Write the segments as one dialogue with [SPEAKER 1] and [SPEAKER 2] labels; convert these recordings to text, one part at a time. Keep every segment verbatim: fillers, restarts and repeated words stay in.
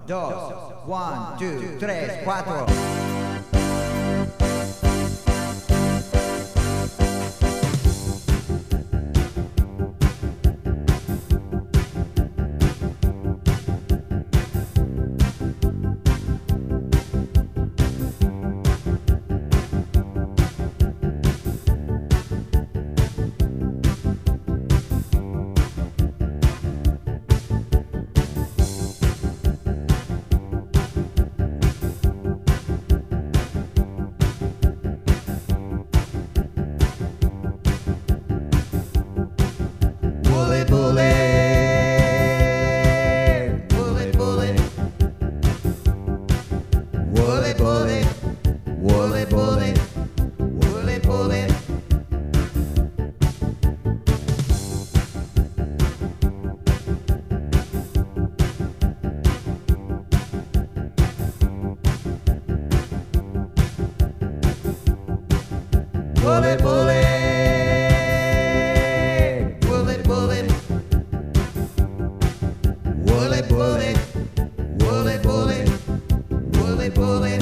[SPEAKER 1] dos, one, two, tres, cuatro. Bullet, bullet, bullet, bullet, bullet, bullet, bullet, bullet, bullet, bullet. Bullet, bullet. Bullet, bullet, bullet, bullet, bullet, bullet.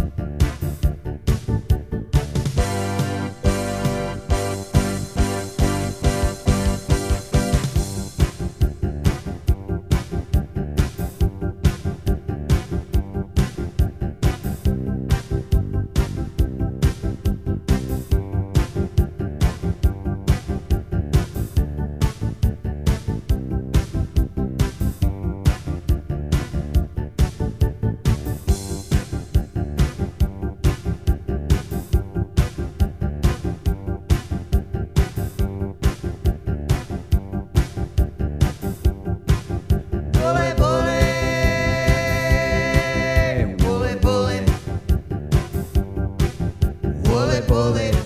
[SPEAKER 1] Bullet, bullet, bullet, bullet, bullet, bullet.